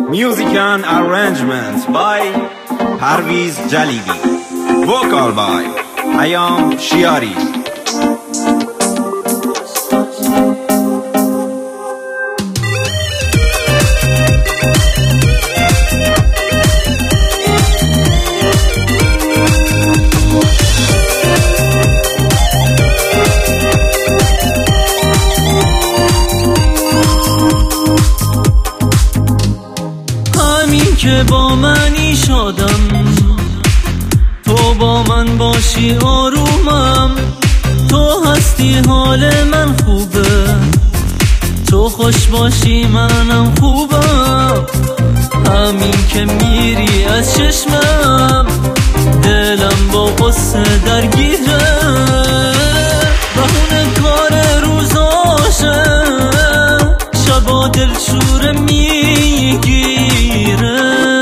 Music and arrangement by Parviz Jalibi. Vocal by Ayam Shiari. که با منی شادم، تو با من باشی آرومم، تو هستی حال من خوبه، تو خوش باشی منم خوبم. همین که میری از چشمم دلم با قصه درگیره، بهونه کار روزاشه شبا دلشوره میگیره.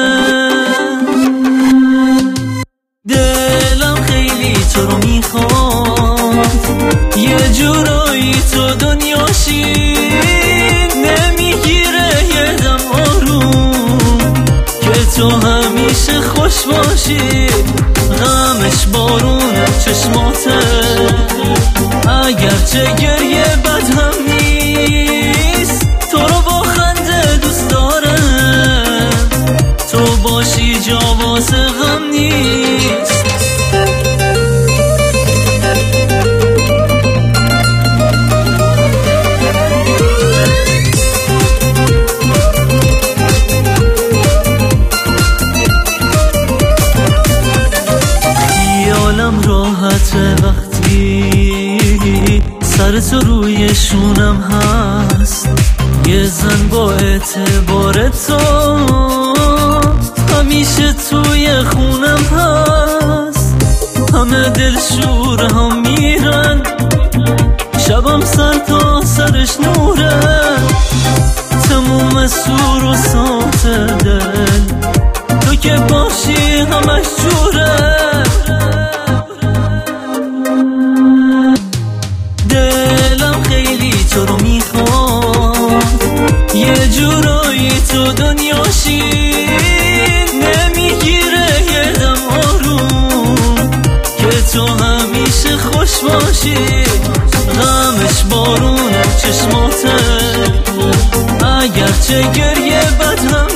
تو رو میخواد یه جورایی تو دنیاشی، نمیگیره یه دم آروم که تو همیشه خوش باشی. غمش بارون چشماته اگرچه گریه بد هم نیست، تو رو با خنده دوست داره، تو باشی جا واسه غم نیست. راحته وقتی سر تو روی شونم هست، یه زن با اعتبار تو همیشه توی خونم هست. همه دلشور هم میرن، شبم سر تا سرش نوره، تموم سور و سات دل تو که باشی همش جوره. تو رو میخواد یه جورایی تو دنیاشی، نمیگیره یه دم آروم که تو همیشه خوش باشی. غمش بارون چشماته اگرچه گریه بد هم